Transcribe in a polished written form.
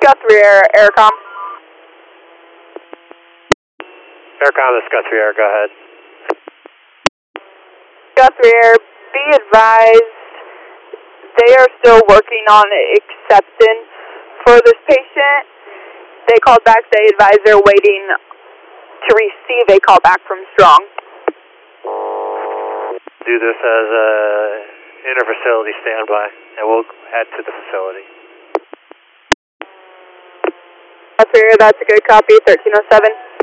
Guthrie Air, Aircom. Aircom, this is Guthrie Air, go ahead. Guthrie Air, be advised, they are still working on acceptance for this patient. They called back, they advised they're waiting to receive a call back from Strong. Do this as a inter-facility standby, and we'll head to the facility. Guthrie Air, that's a good copy, 1307.